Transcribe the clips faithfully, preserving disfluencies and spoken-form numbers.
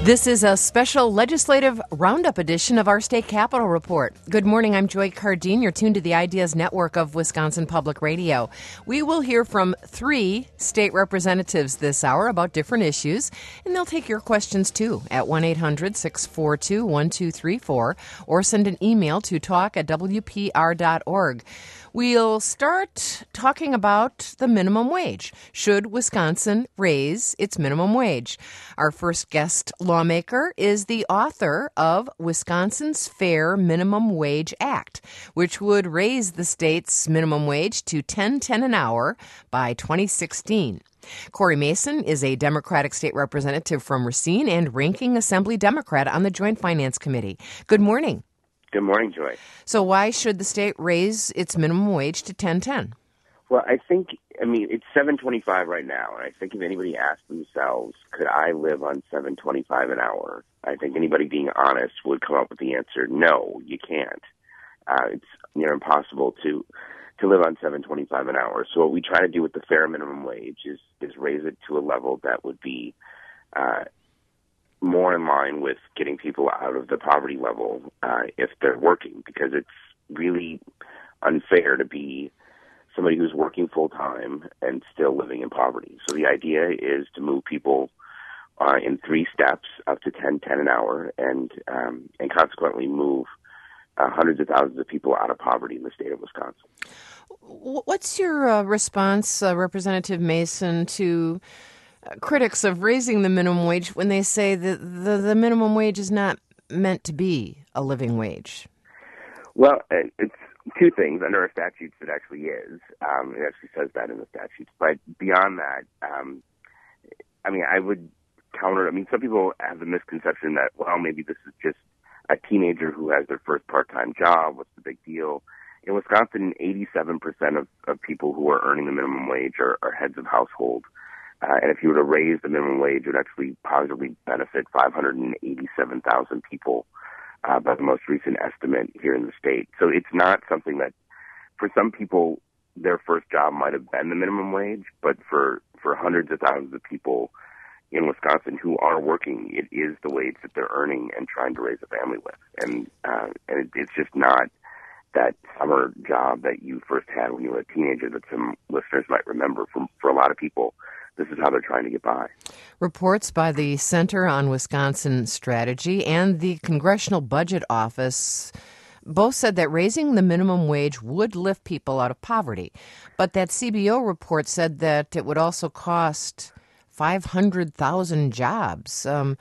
This is a special legislative roundup edition of our State Capitol Report. Good morning, I'm Joy Cardine. You're tuned to the Ideas Network of Wisconsin Public Radio. We will hear from three state representatives this hour about different issues, and they'll take your questions too at one eight hundred six four two one two three four or send an email to talk at w p r dot org. We'll start talking about the minimum wage. Should Wisconsin raise its minimum wage? Our first guest lawmaker is the author of Wisconsin's Fair Minimum Wage Act, which would raise the state's minimum wage to ten ten an hour by twenty sixteen. Corey Mason is a Democratic state representative from Racine and ranking Assembly Democrat on the Joint Finance Committee. Good morning. Good morning, Joy. So why should the state raise its minimum wage to ten ten? Well, I think, I mean, it's seven twenty-five right now, and I think if anybody asked themselves, could I live on seven twenty-five an hour? I think anybody being honest would come up with the answer, no, you can't. Uh, it's near impossible to to live on seven twenty-five an hour. So what we try to do with the fair minimum wage is, is raise it to a level that would be uh, more in line with getting people out of the poverty level uh, if they're working, because it's really unfair to be somebody who's working full-time and still living in poverty. So the idea is to move people uh, in three steps up to ten ten an hour and um, and consequently move uh, hundreds of thousands of people out of poverty in the state of Wisconsin. What's your uh, response, uh, Representative Mason, to critics of raising the minimum wage when they say that the, the minimum wage is not meant to be a living wage? Well, it's two things. Under our statutes, it actually is. Um, it actually says that in the statutes. But beyond that, um, I mean, I would counter, I mean, some people have the misconception that, well, maybe this is just a teenager who has their first part-time job. What's the big deal? In Wisconsin, eighty-seven percent of, of people who are earning the minimum wage are, are heads of household. Uh, and if you were to raise the minimum wage, it would actually positively benefit five hundred eighty-seven thousand people uh, by the most recent estimate here in the state. So it's not something that, for some people, their first job might have been the minimum wage, but for, for hundreds of thousands of people in Wisconsin who are working, it is the wage that they're earning and trying to raise a family with. And, uh, and it, it's just not that summer job that you first had when you were a teenager that some listeners might remember. From, for a lot of people, this is how they're trying to get by. Reports by the Center on Wisconsin Strategy and the Congressional Budget Office both said that raising the minimum wage would lift people out of poverty. But that C B O report said that it would also cost five hundred thousand jobs. Um,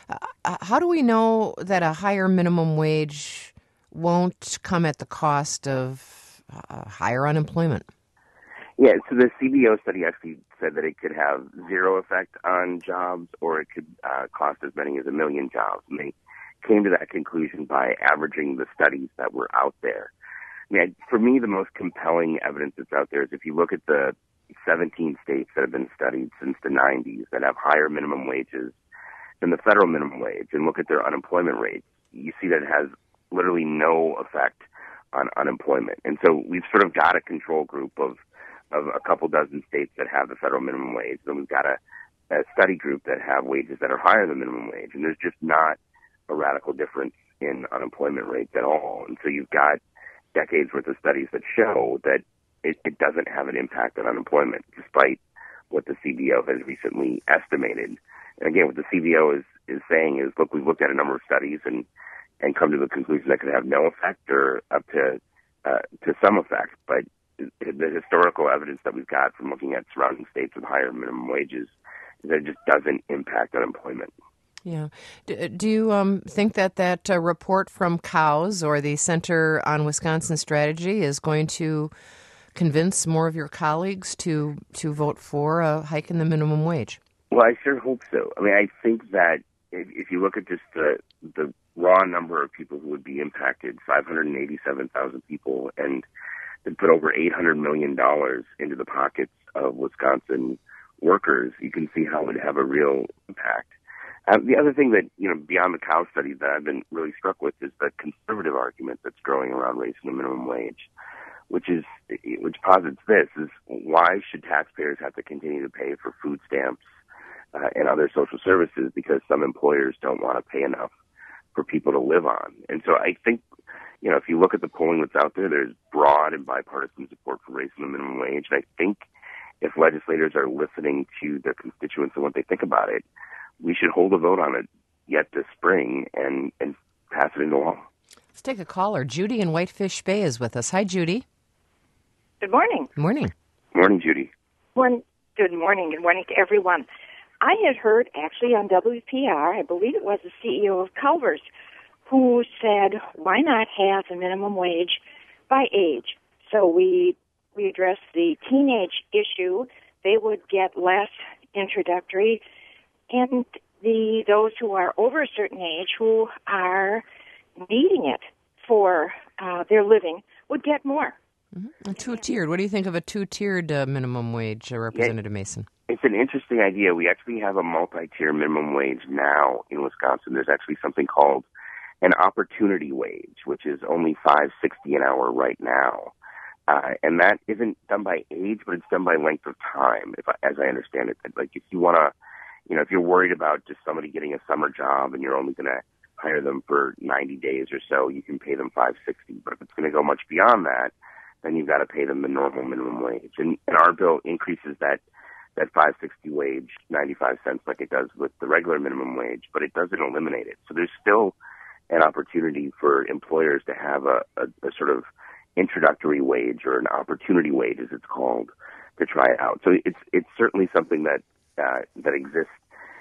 how do we know that a higher minimum wage won't come at the cost of uh, higher unemployment? Yeah, so the C B O study actually said that it could have zero effect on jobs, or it could uh, cost as many as a million jobs. And they came to that conclusion by averaging the studies that were out there. I mean, for me, the most compelling evidence that's out there is if you look at the seventeen states that have been studied since the nineties that have higher minimum wages than the federal minimum wage and look at their unemployment rates, you see that it has literally no effect on unemployment. And so we've sort of got a control group of of a couple dozen states that have the federal minimum wage. Then we've got a, a study group that have wages that are higher than minimum wage. And there's just not a radical difference in unemployment rates at all. And so you've got decades worth of studies that show that it, it doesn't have an impact on unemployment, despite what the C B O has recently estimated. And again, what the C B O is, is saying is, look, we've looked at a number of studies and, and come to the conclusion that could have no effect or up to, uh, to some effect. But the historical evidence that we've got from looking at surrounding states with higher minimum wages is that it just doesn't impact unemployment. Yeah. Do, do you um, think that that uh, report from C O W S or the Center on Wisconsin Strategy is going to convince more of your colleagues to, to vote for a hike in the minimum wage? Well, I sure hope so. I mean, I think that if, if you look at just the, the raw number of people who would be impacted, five hundred eighty-seven thousand people, and they put over eight hundred million dollars into the pockets of Wisconsin workers, you can see how it would have a real impact. Uh, the other thing that, you know, beyond the C O W study that I've been really struck with is the conservative argument that's growing around raising the minimum wage, which is, which posits this, is why should taxpayers have to continue to pay for food stamps, uh, and other social services because some employers don't want to pay enough for people to live on. And so I think, you know, if you look at the polling that's out there, there's broad and bipartisan support for raising the minimum wage. And I think if legislators are listening to their constituents and what they think about it, we should hold a vote on it yet this spring and, and pass it into law. Let's take a caller. Judy in Whitefish Bay is with us. Hi, Judy. Good morning. Morning. Morning, Judy. One, good morning. Good morning to everyone. I had heard actually on W P R, I believe it was the C E O of Culver's, who said, why not have a minimum wage by age? So we we address the teenage issue. They would get less introductory, and the those who are over a certain age who are needing it for uh, their living would get more. Mm-hmm. Two-tiered. What do you think of a two-tiered uh, minimum wage, uh, Representative yeah, Mason? It's an interesting idea. We actually have a multi-tier minimum wage now in Wisconsin. There's actually something called an opportunity wage, which is only five dollars and sixty cents an hour right now. Uh, and that isn't done by age, but it's done by length of time, if I, as I understand it. Like if you want to, you know, if you're worried about just somebody getting a summer job and you're only going to hire them for ninety days or so, you can pay them five dollars and sixty cents. But if it's going to go much beyond that, then you've got to pay them the normal minimum wage. And, and our bill increases that, that five dollars and sixty cents wage ninety-five cents like it does with the regular minimum wage, but it doesn't eliminate it. So there's still an opportunity for employers to have a, a, a sort of introductory wage, or an opportunity wage as it's called, to try it out. So it's it's certainly something that uh, that exists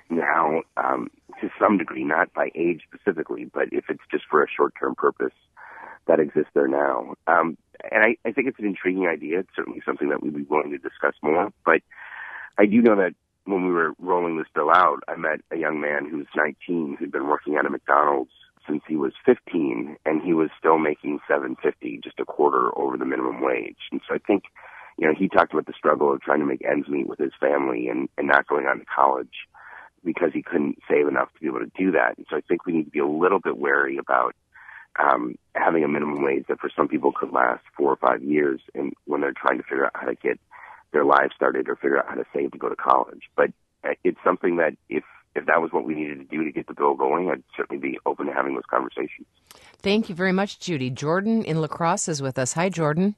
now um, to some degree, not by age specifically, but if it's just for a short-term purpose, that exists there now. Um, and I, I think it's an intriguing idea. It's certainly something that we'd be willing to discuss more. But I do know that when we were rolling this bill out, I met a young man who's nineteen who'd been working at a McDonald's since he was fifteen, and he was still making seven fifty, just a quarter over the minimum wage. And so I think, you know, he talked about the struggle of trying to make ends meet with his family and, and not going on to college because he couldn't save enough to be able to do that. And so I think we need to be a little bit wary about um, having a minimum wage that for some people could last four or five years, and when they're trying to figure out how to get their lives started or figure out how to save to go to college. But it's something that if If that was what we needed to do to get the bill going, I'd certainly be open to having those conversations. Thank you very much, Judy. Jordan in La Crosse is with us. Hi, Jordan.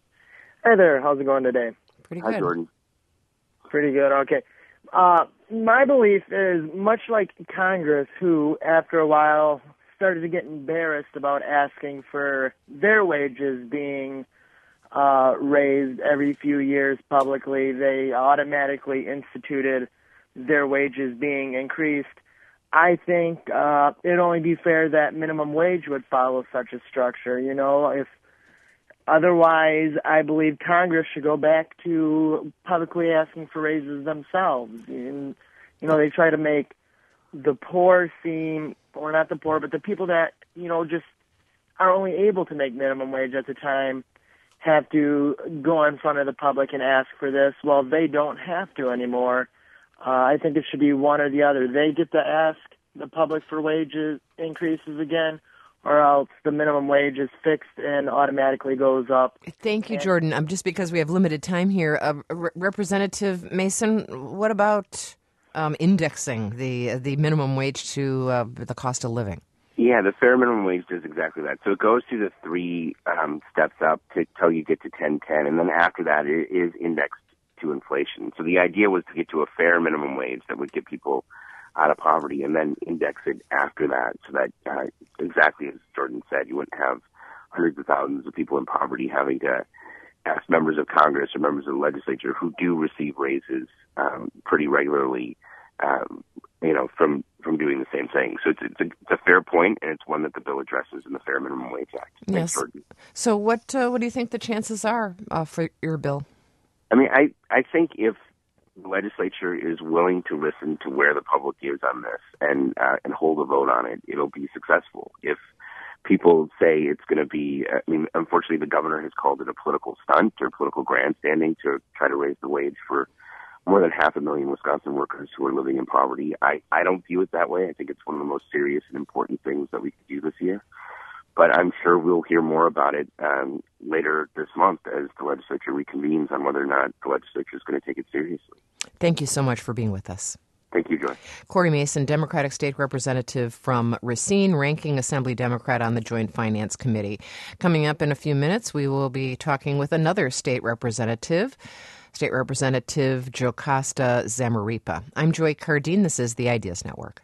Hi there. How's it going today? Pretty good. Hi, Jordan. Pretty good. Okay. Uh, my belief is much like Congress, who after a while started to get embarrassed about asking for their wages being uh, raised every few years publicly, they automatically instituted their wages being increased. I think uh, it'd only be fair that minimum wage would follow such a structure. You know, if otherwise, I believe Congress should go back to publicly asking for raises themselves. And, you know, they try to make the poor seem, or not the poor, but the people that, you know, just are only able to make minimum wage at the time have to go in front of the public and ask for this. Well, they don't have to anymore. Uh, I think it should be one or the other. They get to ask the public for wages increases again, or else the minimum wage is fixed and automatically goes up. Thank you, Jordan. Um, just because we have limited time here, uh, Re- Representative Mason, what about um, indexing the the minimum wage to uh, the cost of living? Yeah, the fair minimum wage does exactly that. So it goes through the three um, steps up to till you get to ten ten, and then after that it is indexed to inflation. So the idea was to get to a fair minimum wage that would get people out of poverty and then index it after that, so that uh, exactly as Jordan said, you wouldn't have hundreds of thousands of people in poverty having to ask members of Congress or members of the legislature who do receive raises um, pretty regularly, um, you know, from, from doing the same thing. So it's, it's, a, it's a fair point, and it's one that the bill addresses in the Fair Minimum Wage Act. Yes. Thanks, Jordan. So what uh, what do you think the chances are uh, for your bill? I mean, I, I think if the legislature is willing to listen to where the public is on this and uh, and hold a vote on it, it'll be successful. If people say it's going to be, I mean, unfortunately, the governor has called it a political stunt or political grandstanding to try to raise the wage for more than half a million Wisconsin workers who are living in poverty. I, I don't view it that way. I think it's one of the most serious and important things that we could do this year. But I'm sure we'll hear more about it um, later this month as the legislature reconvenes on whether or not the legislature is going to take it seriously. Thank you so much for being with us. Thank you, Joy. Corey Mason, Democratic State Representative from Racine, Ranking Assembly Democrat on the Joint Finance Committee. Coming up in a few minutes, we will be talking with another state representative, State Representative Jocasta Zamarripa. I'm Joy Cardine. This is the Ideas Network.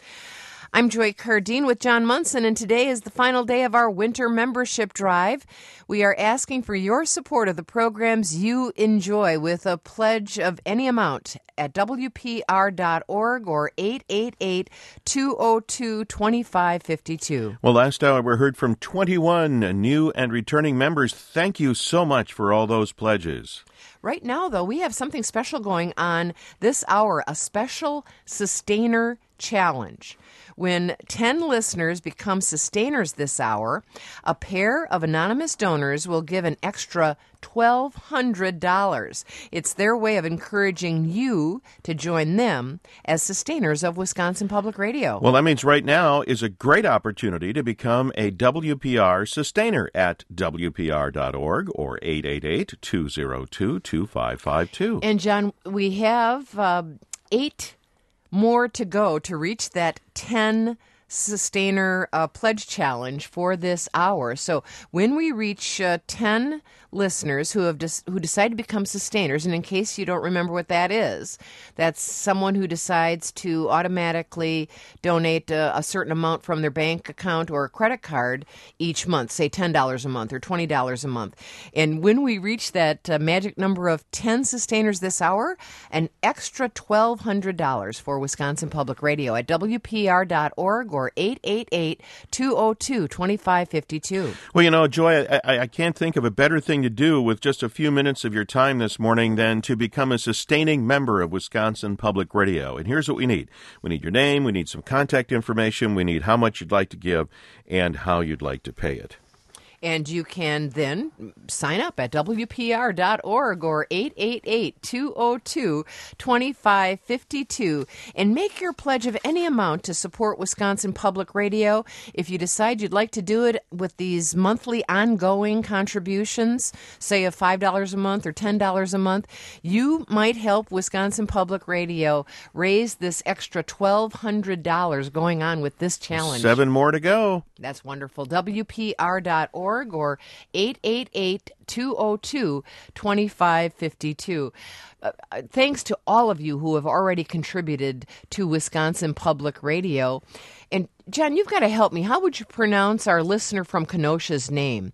I'm Joy Cardine with John Munson, and today is the final day of our winter membership drive. We are asking for your support of the programs you enjoy with a pledge of any amount at W P R dot org or eight eight eight, two oh two, two five five two. Well, last hour we heard from twenty-one new and returning members. Thank you so much for all those pledges. Right now, though, we have something special going on this hour, a special Sustainer Challenge. When ten listeners become sustainers this hour, a pair of anonymous donors will give an extra twelve hundred dollars. It's their way of encouraging you to join them as sustainers of Wisconsin Public Radio. Well, that means right now is a great opportunity to become a W P R sustainer at W P R dot org or eight eight eight, two oh two, two five five two. And, John, we have uh, eight more to go to reach that ten sustainer uh, pledge challenge for this hour. So when we reach uh, ten listeners who have des- who decide to become sustainers, and in case you don't remember what that is, that's someone who decides to automatically donate a, a certain amount from their bank account or a credit card each month, say ten dollars a month or twenty dollars a month. And when we reach that uh, magic number of ten sustainers this hour, an extra twelve hundred dollars for Wisconsin Public Radio at W P R dot org or eight eight eight, two oh two, two five five two. Well, you know, Joy, I, I, I can't think of a better thing to do with just a few minutes of your time this morning than to become a sustaining member of Wisconsin Public Radio. And here's what we need. We need your name, we need some contact information, we need how much you'd like to give, and how you'd like to pay it. And you can then sign up at W P R dot org or eight eight eight, two oh two, two five five two and make your pledge of any amount to support Wisconsin Public Radio. If you decide you'd like to do it with these monthly ongoing contributions, say of five dollars a month or ten dollars a month, you might help Wisconsin Public Radio raise this extra twelve hundred dollars going on with this challenge. Seven more to go. That's wonderful. W P R dot org or eight eight eight, two oh two, two five five two. Uh, thanks to all of you who have already contributed to Wisconsin Public Radio. And, John, you've got to help me. How would you pronounce our listener from Kenosha's name?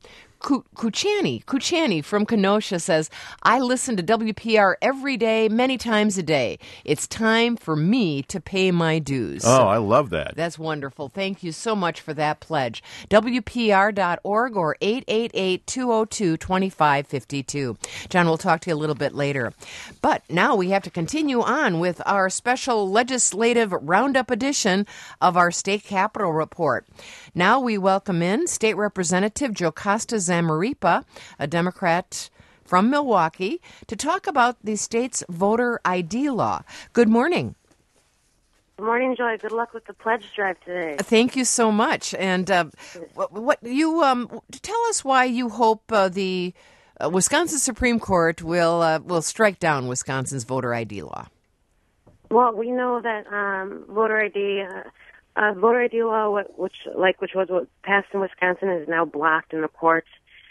Kuchani, Kuchani from Kenosha says, I listen to W P R every day, many times a day. It's time for me to pay my dues. Oh, I love that. That's wonderful. Thank you so much for that pledge. W P R dot org or eight eight eight, two oh two, two five five two. John, we'll talk to you a little bit later. But now we have to continue on with our special legislative roundup edition of our State Capitol Report. Now we welcome in State Representative Jocasta Zamarripa, a Democrat from Milwaukee, to talk about the state's voter I D law. Good morning. Good morning, Joy. Good luck with the pledge drive today. Thank you so much. And uh, what, what you um, tell us why you hope uh, the uh, Wisconsin Supreme Court will uh, will strike down Wisconsin's voter I D law. Well, we know that um, voter I D. Uh, Uh, voter I D law, which like which was what passed in Wisconsin, is now blocked in the courts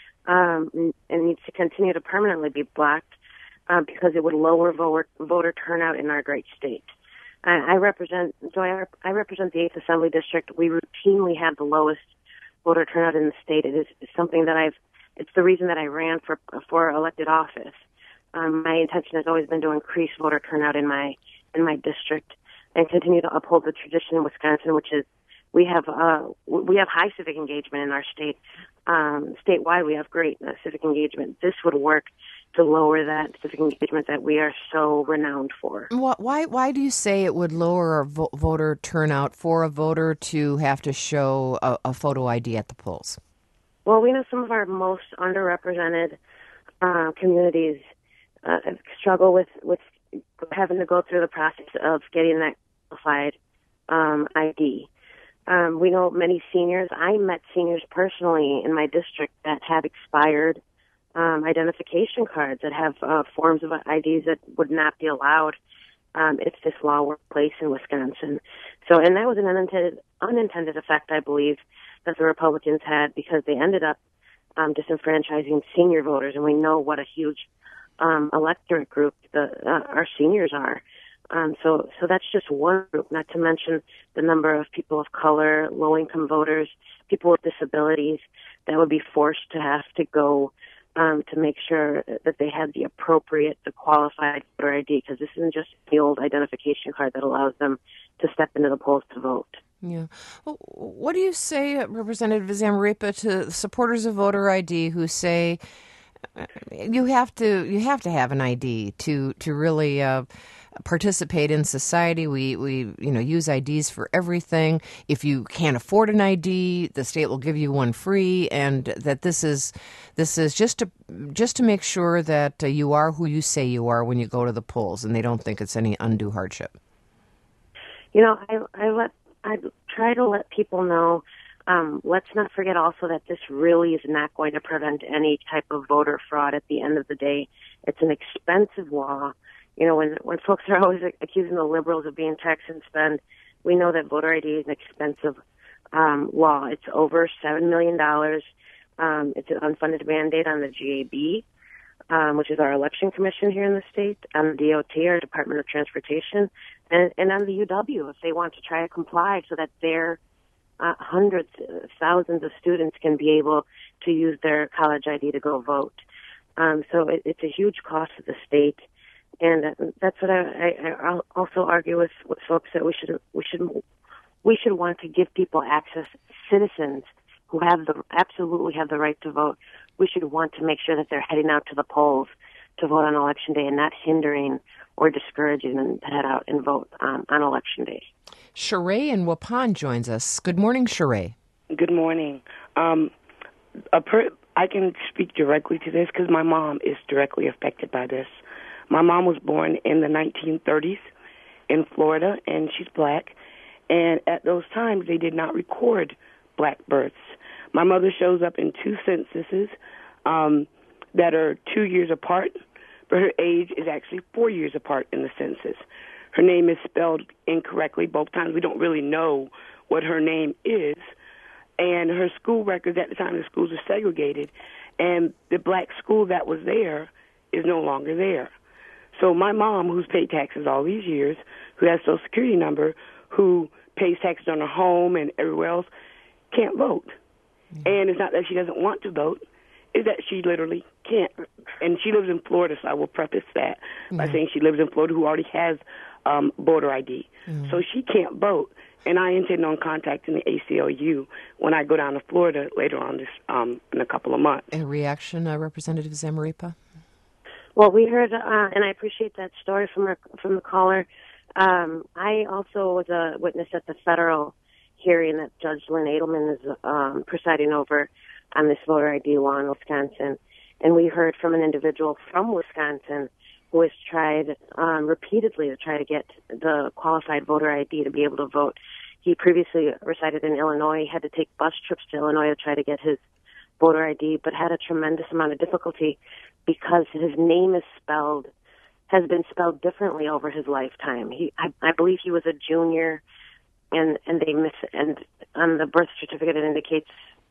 um, and needs to continue to permanently be blocked uh, because it would lower voter, voter turnout in our great state. Uh, I represent, so I, I represent the eighth Assembly District. We routinely have the lowest voter turnout in the state. It is something that I've. It's the reason that I ran for for elected office. Um, my intention has always been to increase voter turnout in my in my district and continue to uphold the tradition in Wisconsin, which is we have uh, we have high civic engagement in our state. Um, statewide, we have great uh, civic engagement. This would work to lower that civic engagement that we are so renowned for. Why why do you say it would lower our vo- voter turnout for a voter to have to show a, a photo I D at the polls? Well, we know some of our most underrepresented uh, communities uh, struggle with, with having to go through the process of getting that qualified um, I D. Um, we know many seniors. I met seniors personally in my district that have expired um, identification cards, that have uh, forms of I Ds that would not be allowed um, if this law were in place in Wisconsin. So, and that was an unintended, unintended effect, I believe, that the Republicans had, because they ended up um, disenfranchising senior voters, and we know what a huge um, electorate group the, uh, our seniors are. Um, so, so that's just one group, not to mention the number of people of color, low-income voters, people with disabilities that would be forced to have to go um, to make sure that they had the appropriate, the qualified voter I D, because this isn't just the old identification card that allows them to step into the polls to vote. Yeah. Well, what do you say, Representative Zamarripa, to supporters of voter I D who say you have to you have to have an I D to to really uh, participate in society? We we you know use I Ds for everything. If you can't afford an I D, the state will give you one free, and that this is this is just to just to make sure that uh, you are who you say you are when you go to the polls, and they don't think it's any undue hardship. You know, I I let I try to let people know. Um, let's not forget also that this really is not going to prevent any type of voter fraud at the end of the day. It's an expensive law. You know, when, when folks are always accusing the liberals of being tax and spend, we know that voter I D is an expensive um, law. It's over seven million dollars. Um, it's an unfunded mandate on the G A B, um, which is our election commission here in the state, on the D O T, our Department of Transportation, and, and on the U W if they want to try to comply so that their Uh, hundreds, uh, thousands of students can be able to use their college I D to go vote. Um, so it, it's a huge cost to the state, and uh, that's what I, I, I also argue with, with folks that we should we should we should want to give people access. Citizens who have the absolutely have the right to vote. We should want to make sure that they're heading out to the polls to vote on election day, and not hindering or discouraging them to head out and vote um, on election day. Sheree in Waupun joins us. Good morning, Sheree. Good morning. Um, a per- I can speak directly to this because my mom is directly affected by this. My mom was born in the nineteen thirties in Florida, and she's black. And at those times, they did not record black births. My mother shows up in two censuses um, that are two years apart, but her age is actually four years apart in the census. Her name is spelled incorrectly both times. We don't really know what her name is. And her school records at the time, the schools are segregated. And the black school that was there is no longer there. So my mom, who's paid taxes all these years, who has a Social Security number, who pays taxes on her home and everywhere else, can't vote. Mm-hmm. And it's not that she doesn't want to vote. Is that she literally can't. And she lives in Florida, so I will preface that mm-hmm. by saying she lives in Florida, who already has um, voter I D. Mm-hmm. So she can't vote. And I intend on contacting the A C L U when I go down to Florida later on this um, in a couple of months. A reaction, uh, Representative Zamarripa? Well, we heard, uh, and I appreciate that story from our, from the caller. Um, I also was a witness at the federal hearing that Judge Lynn Edelman is um, presiding over on this voter I D law in Wisconsin. And we heard from an individual from Wisconsin who has tried um, repeatedly to try to get the qualified voter I D to be able to vote. He previously resided in Illinois. He had to take bus trips to Illinois to try to get his voter I D, but had a tremendous amount of difficulty because his name is spelled, has been spelled differently over his lifetime. He, I, I believe he was a junior, and, and they miss, and on the birth certificate it indicates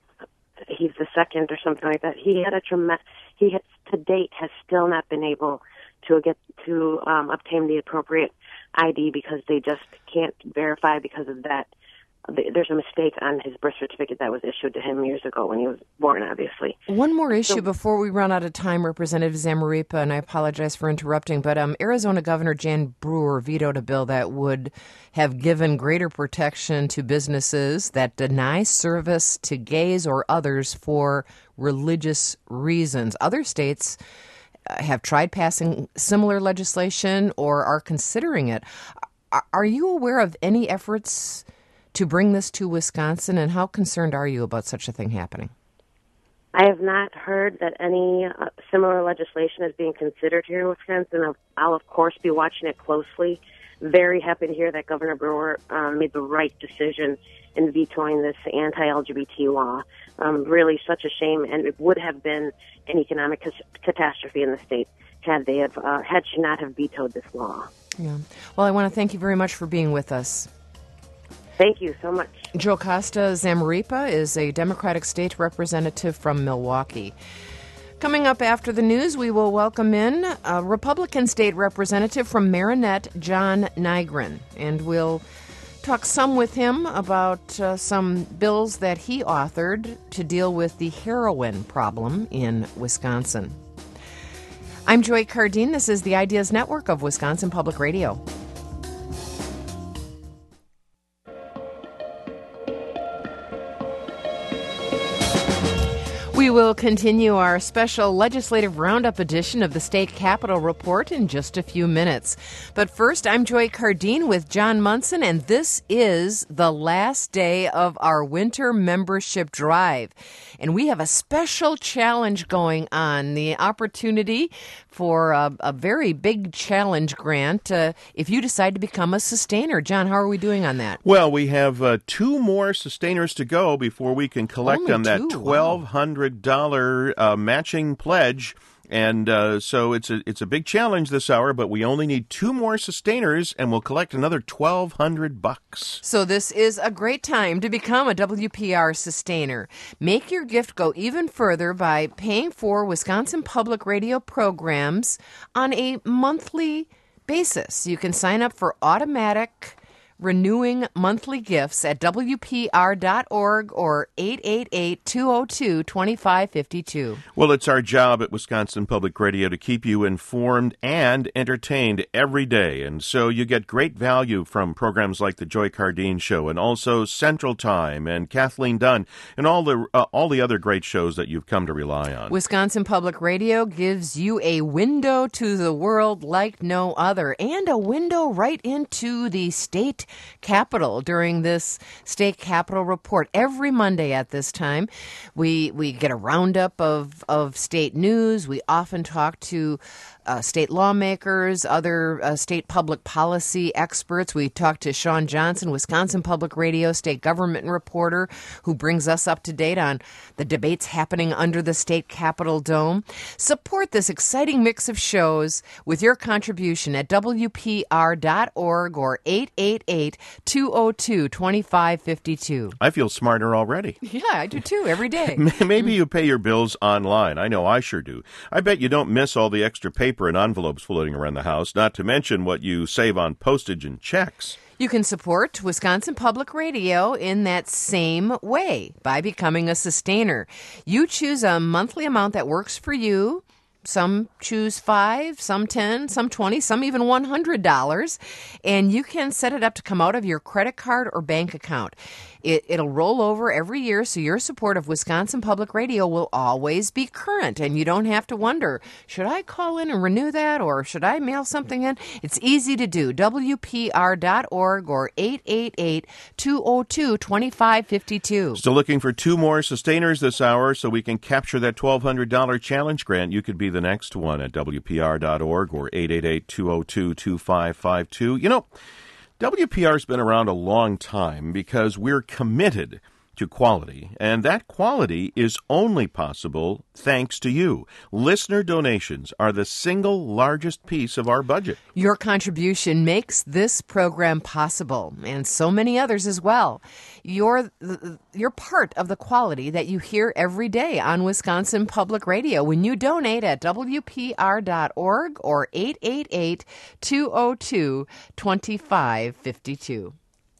he's the second or something like that. He had a tremendous, he has, to date has still not been able to get to um, obtain the appropriate I D because they just can't verify because of that. There's a mistake on his birth certificate that was issued to him years ago when he was born, obviously. One more issue so, before we run out of time, Representative Zamarripa, and I apologize for interrupting, but um, Arizona Governor Jan Brewer vetoed a bill that would have given greater protection to businesses that deny service to gays or others for religious reasons. Other states have tried passing similar legislation or are considering it. Are you aware of any efforts to bring this to Wisconsin, and how concerned are you about such a thing happening? I have not heard that any uh, similar legislation is being considered here in Wisconsin. I'll, I'll, of course, be watching it closely. Very happy to hear that Governor Brewer um, made the right decision in vetoing this anti-L G B T law. Um, really such a shame, and it would have been an economic cas- catastrophe in the state had they have, uh, had she not have vetoed this law. Yeah. Well, I want to thank you very much for being with us. Thank you so much. Jocasta Zamarripa is a Democratic state representative from Milwaukee. Coming up after the news, we will welcome in a Republican state representative from Marinette, John Nygren, and we'll talk some with him about uh, some bills that he authored to deal with the heroin problem in Wisconsin. I'm Joy Cardine. This is the Ideas Network of Wisconsin Public Radio. We will continue our special legislative roundup edition of the State Capitol Report in just a few minutes. But first, I'm Joy Cardine with John Munson, and this is the last day of our winter membership drive. And we have a special challenge going on, the opportunity for a, a very big challenge grant uh, if you decide to become a sustainer. John, how are we doing on that? Well, we have uh, two more sustainers to go before we can collect Only on that two? twelve hundred dollars uh, matching pledge. And uh, so it's a it's a big challenge this hour, but we only need two more sustainers, and we'll collect another twelve hundred bucks. So this is a great time to become a W P R sustainer. Make your gift go even further by paying for Wisconsin Public Radio programs on a monthly basis. You can sign up for automatic renewing monthly gifts at W P R dot org or eight eight eight, two oh two, two five five two. Well, it's our job at Wisconsin Public Radio to keep you informed and entertained every day. And so you get great value from programs like the Joy Cardine Show and also Central Time and Kathleen Dunn and all the uh, all the other great shows that you've come to rely on. Wisconsin Public Radio gives you a window to the world like no other, and a window right into the state Capitol during this State Capitol Report. Every Monday at this time, we we get a roundup of, of state news. We often talk to Uh, state lawmakers, other uh, state public policy experts. We talked to Sean Johnson, Wisconsin Public Radio state government reporter, who brings us up to date on the debates happening under the state Capitol dome. Support this exciting mix of shows with your contribution at W P R dot org or eight eight eight, two oh two, two five five two. I feel smarter already. Yeah, I do too, every day. Maybe you pay your bills online. I know I sure do. I bet you don't miss all the extra paper and envelopes floating around the house, not to mention what you save on postage and checks. You can support Wisconsin Public Radio in that same way by becoming a sustainer. You choose a monthly amount that works for you. Some choose five, some ten, some twenty, some even one hundred dollars, and you can set it up to come out of your credit card or bank account. It, it'll roll over every year, so your support of Wisconsin Public Radio will always be current, and you don't have to wonder, should I call in and renew that, or should I mail something in? It's easy to do. W P R dot org or eight eight eight, two oh two, two five five two. Still looking for two more sustainers this hour so we can capture that twelve hundred dollars challenge grant. You could be the next one at W P R dot org or eight eight eight, two oh two, two five five two. You know, W P R's been around a long time because we're committed to quality, and that quality is only possible thanks to you. Listener donations are the single largest piece of our budget. Your contribution makes this program possible, and so many others as well. You're, you're part of the quality that you hear every day on Wisconsin Public Radio when you donate at W P R dot org or eight eight eight, two oh two, two five five two.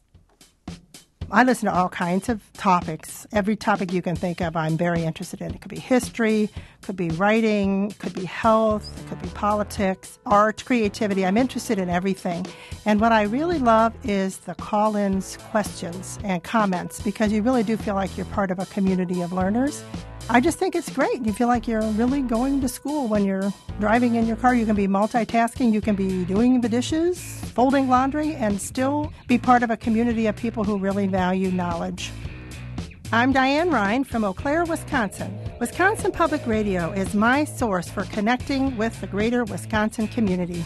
I listen to all kinds of topics. Every topic you can think of, I'm very interested in. It could be history, could be writing, could be health, could be politics, art, creativity. I'm interested in everything. And what I really love is the call-ins questions and comments, because you really do feel like you're part of a community of learners. I just think it's great. You feel like you're really going to school when you're driving in your car. You can be multitasking. You can be doing the dishes, folding laundry, and still be part of a community of people who really value knowledge. I'm Diane Ryan from Eau Claire, Wisconsin. Wisconsin Public Radio is my source for connecting with the greater Wisconsin community.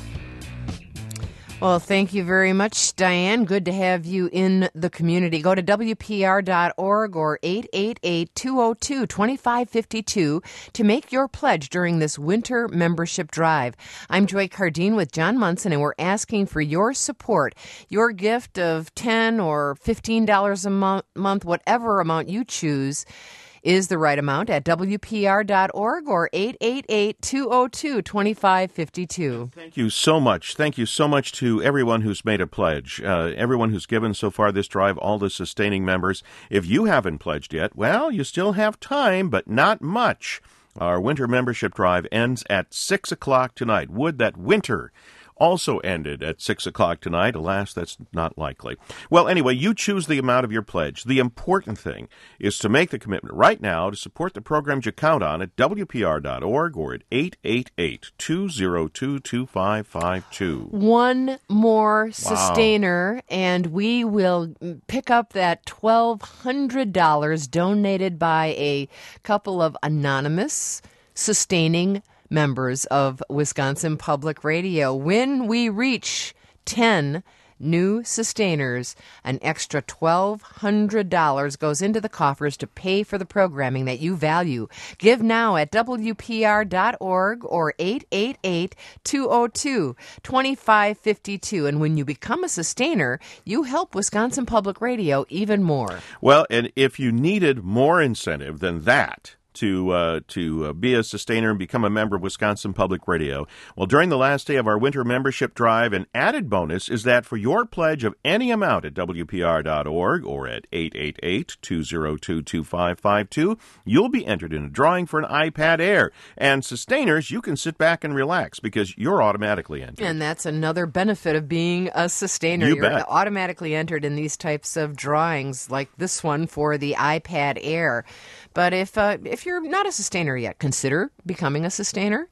Well, thank you very much, Diane. Good to have you in the community. Go to W P R dot org or eight eight eight, two oh two, two five five two to make your pledge during this winter membership drive. I'm Joy Cardine with John Munson, and we're asking for your support. Your gift of ten dollars or fifteen dollars a mo- month, whatever amount you choose, is the right amount at W P R dot org or eight eight eight, two oh two, two five five two. Thank you so much. Thank you so much to everyone who's made a pledge, uh, everyone who's given so far this drive, all the sustaining members. If you haven't pledged yet, well, you still have time, but not much. Our winter membership drive ends at six o'clock tonight. Would that winter also ended at six o'clock tonight. Alas, that's not likely. Well, anyway, you choose the amount of your pledge. The important thing is to make the commitment right now to support the programs you count on at W P R dot org or at eight eight eight, two oh two, two five five two. One more Wow. sustainer, and we will pick up that twelve hundred dollars donated by a couple of anonymous sustaining members of Wisconsin Public Radio. When we reach ten new sustainers, an extra twelve hundred dollars goes into the coffers to pay for the programming that you value. Give now at W P R dot org or eight eight eight, two oh two, two five five two. And when you become a sustainer, you help Wisconsin Public Radio even more. Well, and if you needed more incentive than that, to uh, to uh, be a sustainer and become a member of Wisconsin Public Radio. Well, during the last day of our winter membership drive, an added bonus is that for your pledge of any amount at W P R dot org or at eight eight eight, two oh two, two five five two, you'll be entered in a drawing for an iPad Air. And sustainers, you can sit back and relax because you're automatically entered. And that's another benefit of being a sustainer. You You're bet. automatically entered in these types of drawings like this one for the iPad Air. But if uh, if you're not a sustainer yet, consider becoming a sustainer.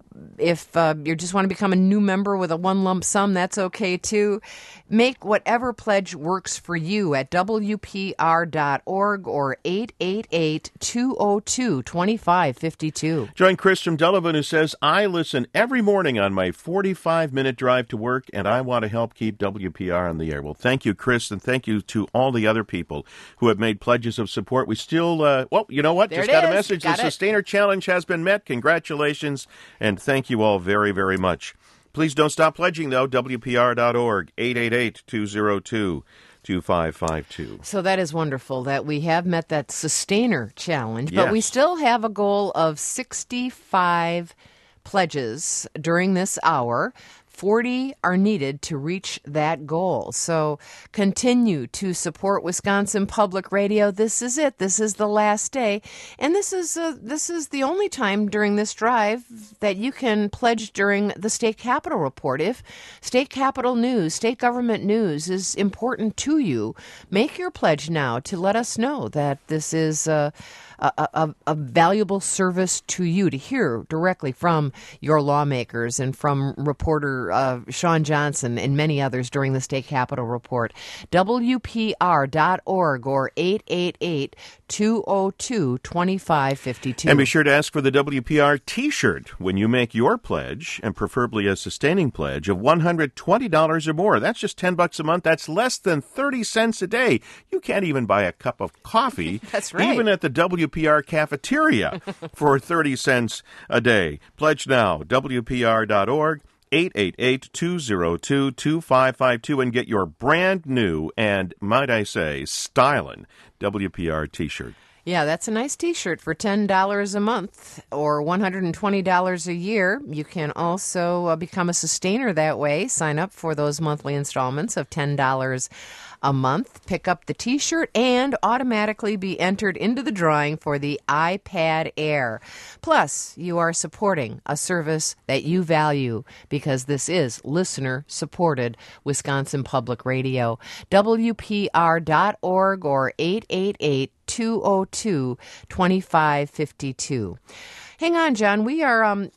If uh, you just want to become a new member with a one lump sum, that's okay too. Make whatever pledge works for you at W P R dot org or eight eight eight, two oh two, two five five two. Join Chris from Delavan, who says, I listen every morning on my forty-five minute drive to work, and I want to help keep W P R on the air. Well, thank you, Chris, and thank you to all the other people who have made pledges of support. We still, uh, well, you know what? There Just it got a is. message. Got the it. Sustainer Challenge has been met. Congratulations, and thank you all very, very much. Please don't stop pledging, though. W P R dot org, eight eight eight, two oh two, two five five two. So that is wonderful that we have met that sustainer challenge, but Yes. we still have a goal of sixty-five pledges during this hour. forty are needed to reach that goal. So continue to support Wisconsin Public Radio. This is it. This is the last day. And this is uh, this is the only time during this drive that you can pledge during the State Capitol Report. If state capitol news, state government news is important to you, make your pledge now to let us know that this is uh, a, a, a valuable service to you to hear directly from your lawmakers and from reporter uh, Sean Johnson and many others during the State Capitol Report. W P R dot org or eight eight eight, two oh two, two five five two. And be sure to ask for the W P R T-shirt when you make your pledge, and preferably a sustaining pledge of one hundred twenty dollars or more. That's just ten bucks a month. That's less than thirty cents a day. You can't even buy a cup of coffee, That's right. even at the W P R cafeteria, for thirty cents a day. Pledge now, W P R dot org. eight eight eight, two oh two, two five five two, and get your brand new and, might I say, stylin' W P R T-shirt. Yeah, that's a nice T-shirt for ten dollars a month or one hundred twenty dollars a year. You can also uh, become a sustainer that way. Sign up for those monthly installments of ten dollars a month. Pick up the T-shirt and automatically be entered into the drawing for the iPad Air. Plus, you are supporting a service that you value because this is listener-supported Wisconsin Public Radio. W P R dot org or eight eight eight, two oh two, two five five two. Hang on, John. We are um,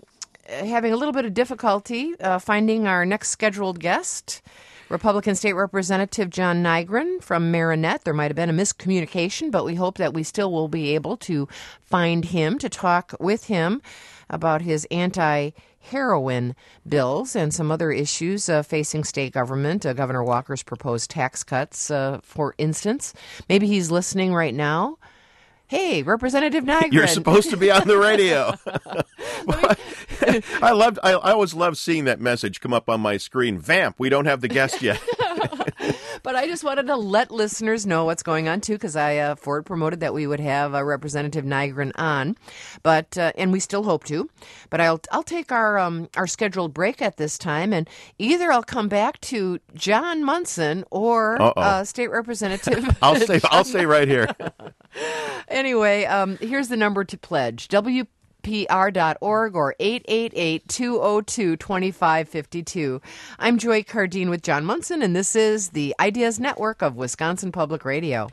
having a little bit of difficulty uh, finding our next scheduled guest, Republican State Representative John Nygren from Marinette. There might have been a miscommunication, but we hope that we still will be able to find him to talk with him about his anti-heroin bills and some other issues uh, facing state government. Uh, Governor Walker's proposed tax cuts, uh, for instance. Maybe he's listening right now. Hey, Representative Nygren. You're supposed to be on the radio. I loved. I, I always love seeing that message come up on my screen. Vamp, we don't have the guest yet. But I just wanted to let listeners know what's going on, too, because I uh, forward promoted that we would have uh, Representative Nygren on, but uh, and we still hope to. But I'll I'll take our um, our scheduled break at this time, and either I'll come back to John Munson or uh, State Representative. I'll stay. I'll stay right here. Anyway, um, here's the number to pledge. W P R dot org or eight eight eight, two oh two, two five five two. I'm Joy Cardine with John Munson, and this is the Ideas Network of Wisconsin Public Radio.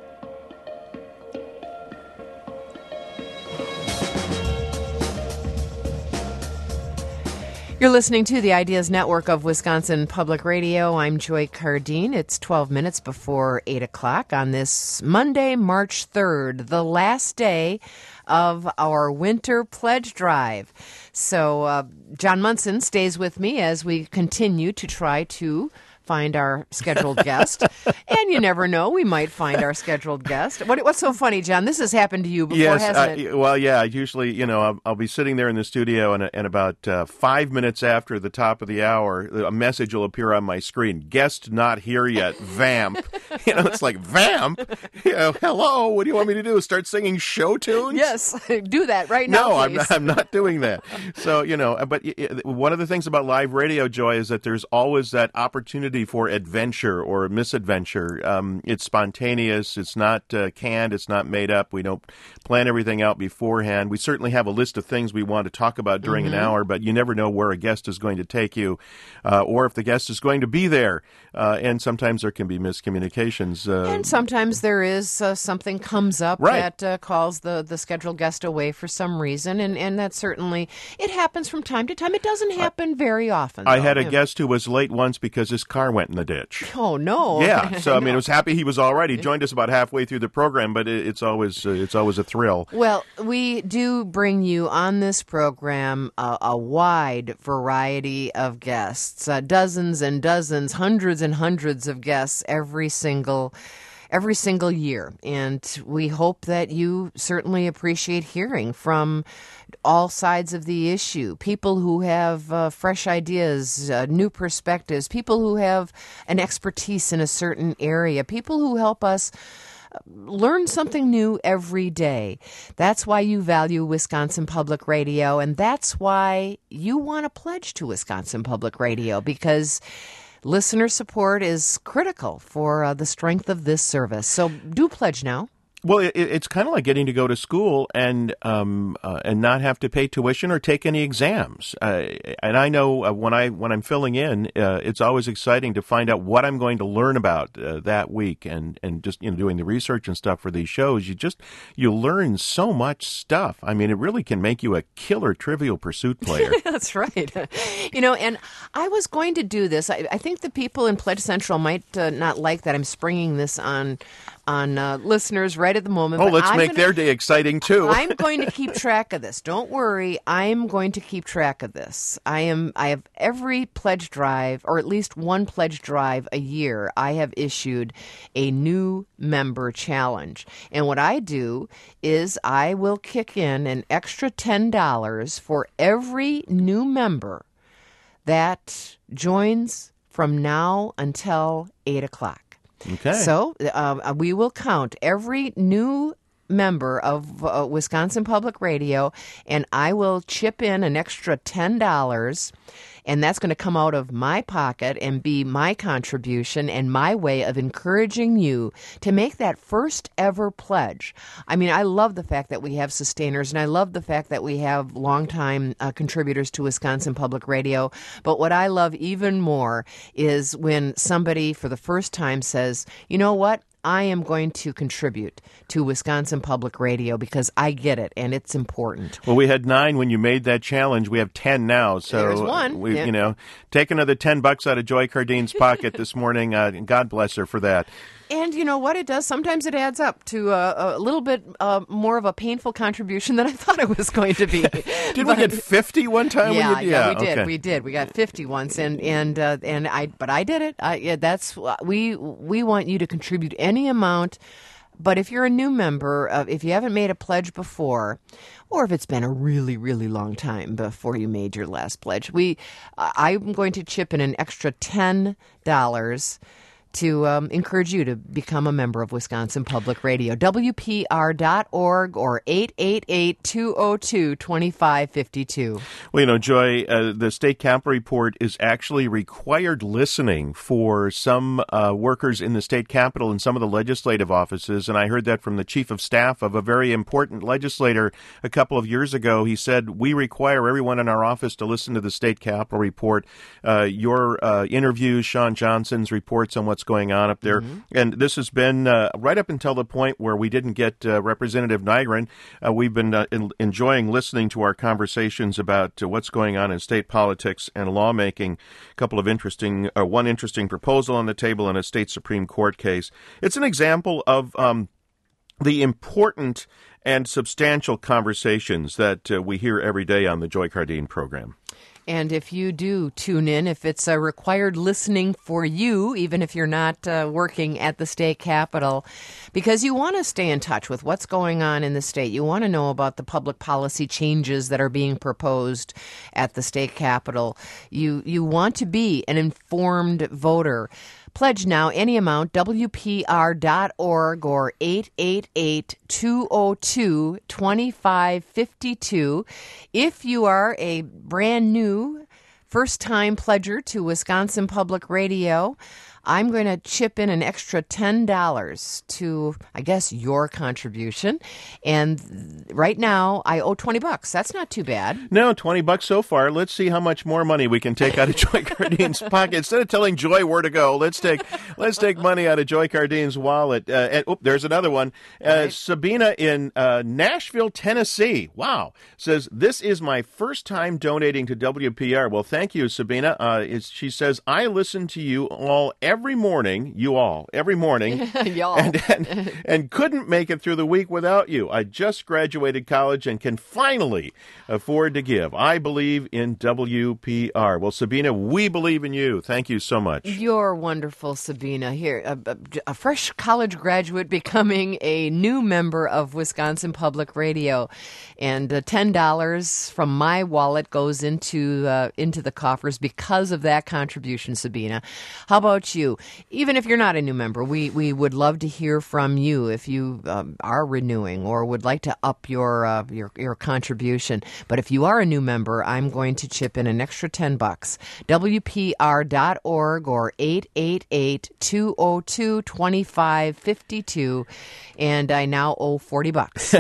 You're listening to the Ideas Network of Wisconsin Public Radio. I'm Joy Cardine. It's twelve minutes before eight o'clock on this Monday, March third, the last day of our winter pledge drive. So uh, John Munson stays with me as we continue to try to find our scheduled guest. And you never know, we might find our scheduled guest. What, what's so funny, John? This has happened to you before, yes, hasn't uh, it? Well, yeah, usually, you know, I'll, I'll be sitting there in the studio, and, and about uh, five minutes after the top of the hour, a message will appear on my screen. Guest not here yet, vamp. You know, it's like, vamp? You know, hello, what do you want me to do? Start singing show tunes? Yes, do that right now, No, I'm please. not, I'm not doing that. So, you know, but one of the things about live radio, Joy, is that there's always that opportunity for adventure or misadventure. Um, it's spontaneous. It's not uh, canned. It's not made up. We don't plan everything out beforehand. We certainly have a list of things we want to talk about during mm-hmm. an hour, but you never know where a guest is going to take you uh, or if the guest is going to be there. Uh, and sometimes there can be miscommunications. Uh, and sometimes there is uh, something comes up right. that uh, calls the, the scheduled guest away for some reason, and, and that certainly, it happens from time to time. It doesn't happen very often. I though. had a guest who was late once because his car went in the ditch. Oh, no. Yeah, so I mean, no. I was happy he was all right. He joined us about halfway through the program, but it, it's always uh, it's always a thrill. Well, we do bring you on this program a, a wide variety of guests, uh, dozens and dozens, hundreds and hundreds of guests every single every single year. And we hope that you certainly appreciate hearing from all sides of the issue, people who have uh, fresh ideas, uh, new perspectives, people who have an expertise in a certain area, people who help us learn something new every day. That's why you value Wisconsin Public Radio, and that's why you want to pledge to Wisconsin Public Radio, because listener support is critical for uh, the strength of this service. So do pledge now. Well, it, it's kind of like getting to go to school and um, uh, and not have to pay tuition or take any exams. Uh, and I know uh, when I when I'm filling in, uh, it's always exciting to find out what I'm going to learn about uh, that week, and, and just you know doing the research and stuff for these shows. You just you learn so much stuff. I mean, it really can make you a killer Trivial Pursuit player. That's right. You know, and I was going to do this. I, I think the people in Pledge Central might uh, not like that I'm springing this on. on uh, listeners right at the moment. Oh, but let's I'm make gonna, their day exciting, too. I'm going to keep track of this. Don't worry. I'm going to keep track of this. I am. I have every pledge drive, or at least one pledge drive a year, I have issued a new member challenge. And what I do is I will kick in an extra ten dollars for every new member that joins from now until eight o'clock. Okay. So uh, we will count every new member of uh, Wisconsin Public Radio, and I will chip in an extra ten dollars, and that's going to come out of my pocket and be my contribution and my way of encouraging you to make that first ever pledge. I mean, I love the fact that we have sustainers, and I love the fact that we have longtime uh, contributors to Wisconsin Public Radio. But what I love even more is when somebody for the first time says, you know what? I am going to contribute to Wisconsin Public Radio because I get it and it's important. Well, we had nine when you made that challenge. We have ten now. So There's one. We, yeah. you know, take another ten bucks out of Joy Cardine's pocket this morning. Uh, God bless her for that. And you know what it does? Sometimes it adds up to a, a little bit uh, more of a painful contribution than I thought it was going to be. Did but, we get fifty one time? Yeah, when you, yeah, yeah, we did. okay. We did. We got fifty once, and and uh, and I. But I did it. I, yeah, that's we we want you to contribute any amount. But if you're a new member, uh, if you haven't made a pledge before, or if it's been a really, really long time before you made your last pledge, we uh, I'm going to chip in an extra ten dollars to um, encourage you to become a member of Wisconsin Public Radio. W P R dot org or eight eight eight, two oh two, two five five two. Well, you know, Joy, uh, the State Capitol Report is actually required listening for some uh, workers in the state capitol and some of the legislative offices. And I heard that from the chief of staff of a very important legislator a couple of years ago. He said, we require everyone in our office to listen to the State Capitol Report. Uh, your uh, interviews, Sean Johnson's reports on what's going on up there. Mm-hmm. And this has been uh, right up until the point where we didn't get uh, Representative Nygren. Uh, we've been uh, in, enjoying listening to our conversations about uh, what's going on in state politics and lawmaking. A couple of interesting, uh, one interesting proposal on the table in a state Supreme Court case. It's an example of um, the important and substantial conversations that uh, we hear every day on the Joy Cardine program. And if you do tune in, if it's a required listening for you, even if you're not uh, working at the state capitol, because you want to stay in touch with what's going on in the state. You want to know about the public policy changes that are being proposed at the state capitol. You, you want to be an informed voter. Pledge now any amount, W P R dot org or eight eight eight, two oh two, two five five two. If you are a brand new first-time pledger to Wisconsin Public Radio, I'm going to chip in an extra ten dollars to, I guess, your contribution. And right now, I owe twenty bucks. That's not too bad. No, twenty bucks so far. Let's see how much more money we can take out of Joy Cardine's pocket. Instead of telling Joy where to go, let's take let's take money out of Joy Cardine's wallet. Uh, and, oh, there's another one. Uh, right. Sabina in uh, Nashville, Tennessee. Wow. Says, this is my first time donating to W P R. Well, thank you, Sabina. Uh, it's, she says, I listen to you all every Every morning, you all, every morning, Y'all. And, and, and couldn't make it through the week without you. I just graduated college and can finally afford to give. I believe in W P R. Well, Sabina, we believe in you. Thank you so much. You're wonderful, Sabina. Here, a, a, a fresh college graduate becoming a new member of Wisconsin Public Radio. And uh, ten dollars from my wallet goes into, uh, into the coffers because of that contribution, Sabina. How about you? Even if you're not a new member, we, we would love to hear from you if you um, are renewing or would like to up your, uh, your your contribution. But if you are a new member, I'm going to chip in an extra ten bucks. W P R dot org or eight eight eight, two oh two, two five five two. And I now owe forty bucks.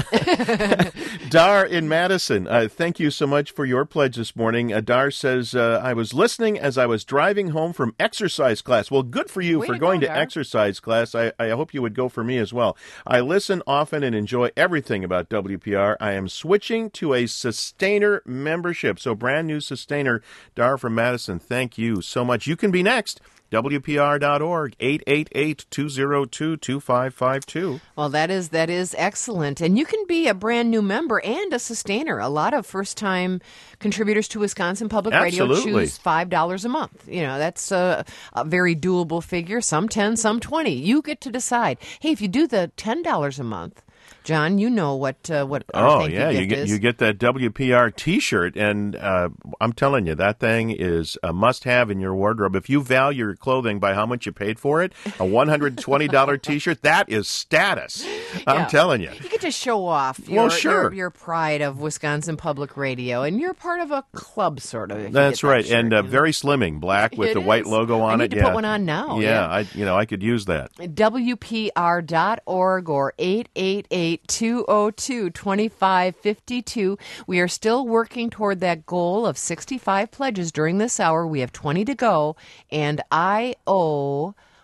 Dar in Madison, uh, thank you so much for your pledge this morning. Uh, Dar says, uh, I was listening as I was driving home from exercise class. Well, good for you Way for to going go, to Dar. exercise class. I, I hope you would go for me as well. I listen often and enjoy everything about W P R. I am switching to a Sustainer membership. So brand new Sustainer. Dar from Madison, thank you so much. You can be next. W P R dot org, eight eight eight, two oh two, two five five two. Well, that is that is excellent. And you can be a brand new member and a sustainer. A lot of first-time contributors to Wisconsin Public Absolutely. Radio choose five dollars a month. You know, that's a, a very doable figure. Some ten, some twenty. You get to decide. Hey, if you do the ten dollars a month, John, you know what uh, what our Oh, thank yeah, you you gift get is. you get that W P R T-shirt, and uh, I'm telling you, that thing is a must-have in your wardrobe. If you value your clothing by how much you paid for it, a one hundred twenty dollars T-shirt, that is status. I'm Yeah. telling you. You get to show off your, Well, sure. your, your pride of Wisconsin Public Radio, and you're part of a club, sort of. if you That's get that right, shirt, and uh, you know. very slimming, black with It the white is. logo on I it. need to yeah. put one on now. Yeah, yeah. I you know I could use that. W P R dot org or eight eight eight, two oh two, two five five two. We are still working toward that goal of sixty-five pledges during this hour. We have twenty to go, and I owe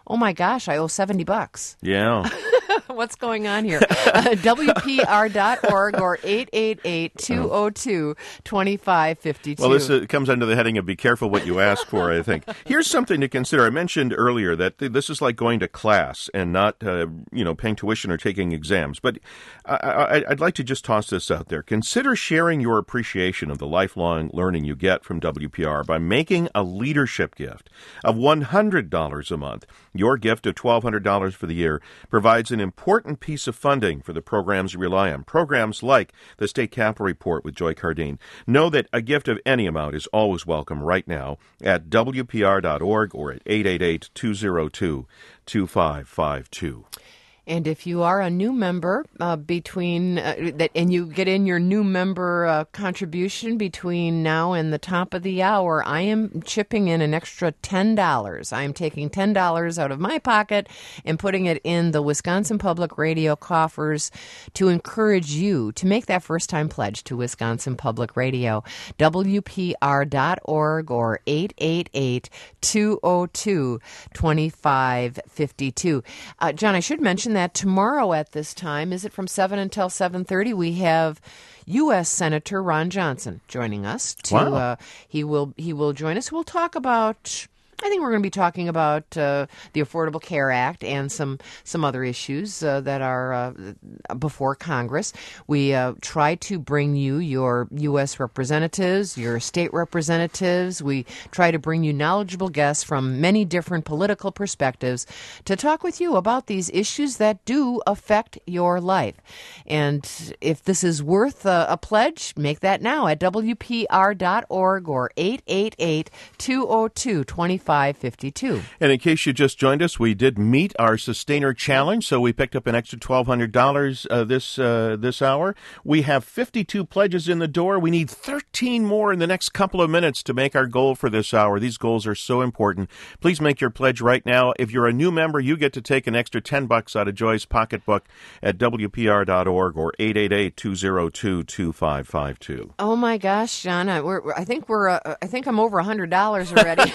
oh my gosh, I owe seventy bucks. Yeah. What's going on here? Uh, W P R dot org or eight eight eight, two oh two, two five five two. Well, this uh, comes under the heading of be careful what you ask for, I think. Here's something to consider. I mentioned earlier that th- this is like going to class and not, uh, you know, paying tuition or taking exams. But I- I- I'd like to just toss this out there. Consider sharing your appreciation of the lifelong learning you get from W P R by making a leadership gift of one hundred dollars a month. Your gift of twelve hundred dollars for the year provides an important piece of funding for the programs you rely on. Programs like the State Capitol Report with Joy Cardine. Know that a gift of any amount is always welcome right now at W P R dot org or at eight eight eight, two oh two, two five five two. And if you are a new member uh, between uh, that, and you get in your new member uh, contribution between now and the top of the hour, I am chipping in an extra ten dollars. I am taking ten dollars out of my pocket and putting it in the Wisconsin Public Radio coffers to encourage you to make that first-time pledge to Wisconsin Public Radio. W P R dot org or eight eight eight, two oh two, two five five two. Uh, John, I should mention that tomorrow at this time, is it from seven until seven thirty, we have U S Senator Ron Johnson joining us. To, wow. uh, he will he will join us. We'll talk about, I think we're going to be talking about uh, the Affordable Care Act and some some other issues uh, that are uh, before Congress. We uh, try to bring you your U S representatives, your state representatives. We try to bring you knowledgeable guests from many different political perspectives to talk with you about these issues that do affect your life. And if this is worth a, a pledge, make that now at W P R dot org or eight eight eight, two oh two, two five five two. And in case you just joined us, we did meet our Sustainer Challenge, so we picked up an extra twelve hundred dollars uh, this uh, this hour. We have fifty-two pledges in the door. We need thirteen more in the next couple of minutes to make our goal for this hour. These goals are so important. Please make your pledge right now. If you're a new member, you get to take an extra ten bucks out of Joy's pocketbook at W P R dot org or eight eight eight, two oh two, two five five two. Oh my gosh, John! I, we're, I think we're. Uh, I think I'm over a hundred dollars already.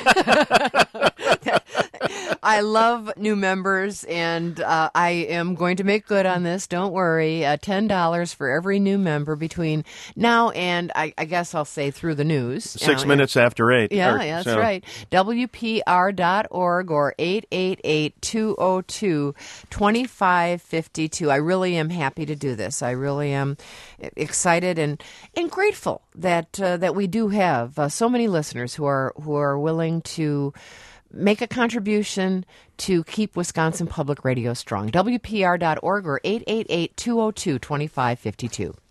I love new members, and uh, I am going to make good on this. Don't worry. Uh, ten dollars for every new member between now and, I, I guess I'll say, through the news. Six uh, minutes after eight. Yeah, or, yeah, that's so. right. W P R dot org or eight eight eight, two oh two, two five five two. I really am happy to do this. I really am excited and, and grateful that uh, that we do have uh, so many listeners who are who are willing to make a contribution to keep Wisconsin Public Radio strong. W P R dot org or eight eight eight, two oh two, two five five two.